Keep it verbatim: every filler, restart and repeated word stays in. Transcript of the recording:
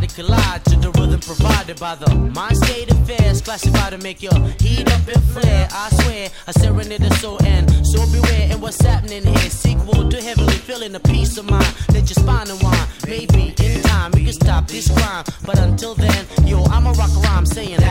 body collide to the rhythm provided by the mind state affairs, classified to make your heat up and flare. I swear, a serenade the soul and so beware. And what's happening here? Sequel to heavenly feeling, a peace of mind. Let your spine unwind. Maybe in time we can stop this crime, but until then, yo, I'ma rock a rhyme saying.